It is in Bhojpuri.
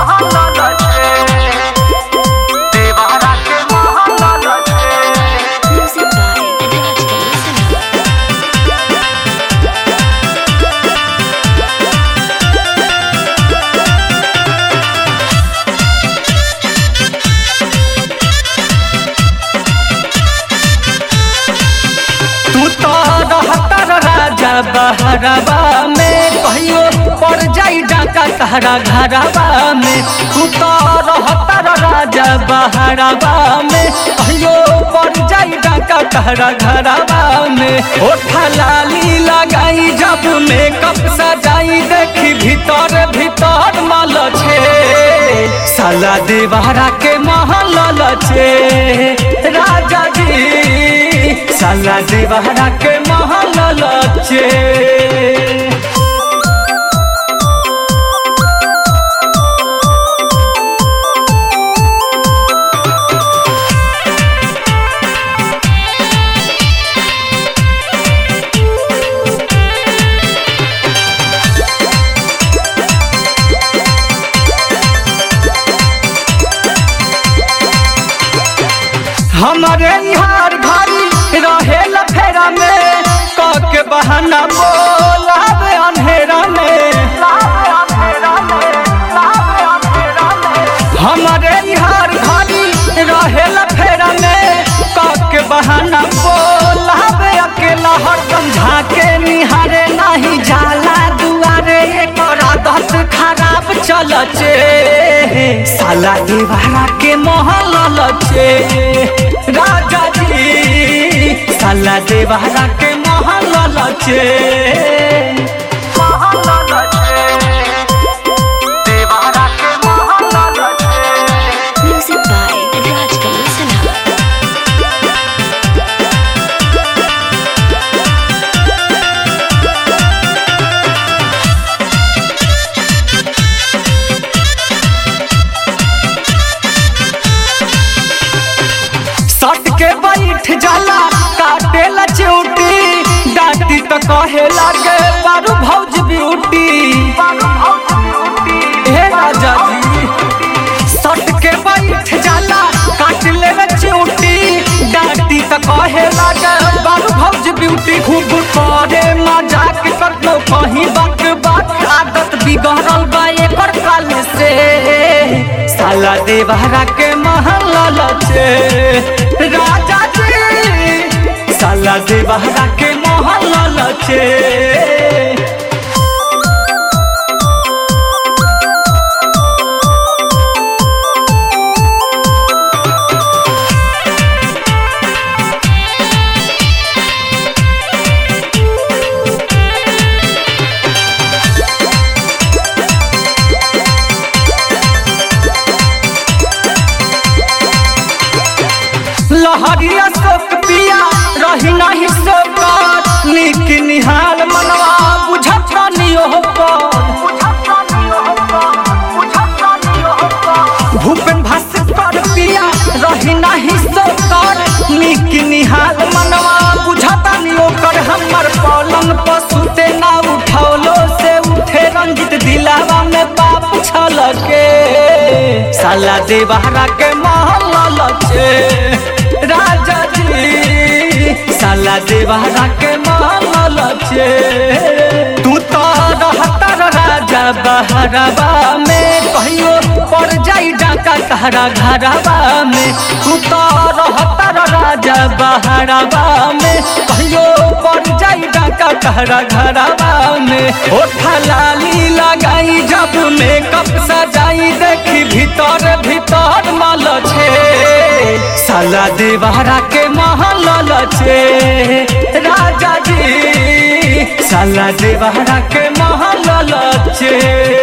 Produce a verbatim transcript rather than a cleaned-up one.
बहरवा में कहियो पड़ जाई डाका तहरा घरवा में तू तो रहतर राजा बहरवा में कहियो पड़ जाई डाका तहरा घरवा में ओठा लाली लगाई जब मेकअप सजाई देखी भीतर भीतर मल छे साला देवहरा के महल छे राजा जी साला देवहरा के महल छे। हमारे यार भारी रहे लफेरा में के बहाना बोलावे अंधेरा में हमारे यार भारी रहे लफेरा में के बहाना बोलावे अकेला हरदम झाके निहारे नहीं जाला दुआरे एकर आदत खराब चल चे साला देवहरा के महल छे राजा जी साला देवहरा के महल छे देवहरा के महल छे। Music by Rajkamal Sinha. सट के बैठ जाला काटे ला चूटी डांटी तो कहे लागे बारू भौज ब्यूटी हे राजा जी सट के बैठ जाला काट ले ला चूटी डांटी तो कहे लागे बारू भौज ब्यूटी खूब करे मजाक करतो कहीं बात बात आदत बिगड़ल बा एकर काल से साला देवहरा के महल छे राजा जी साला देवहरा के महल छे। लहरिया शोक पिया रही नहीं शोक निक निहाल मनवा बुझत नियो भूपेन भास्कर पिया रही नहीं शोक निक निहाल मनवा बुझत नियो कर हमर पलंग पर सुते ना उठौलो से उठे रंजित दिलावा में बाप छलके साला देवहरा के महल छे राजा जी साला देवहरा के महल छे तू तो रहतर राजा बहरवा में कहियो पड़ जाई डाका तहरा घरवा में तू तो रहतर राजा बहरवा में कहियो पड़ जाई डाका तहरा घरवा में ओठा लाली लगाई जब मेकअप सजाई देखी भीतर भीतर मल छे साला देवहरा के महल छे राजा जी साला देवहरा के महल छे।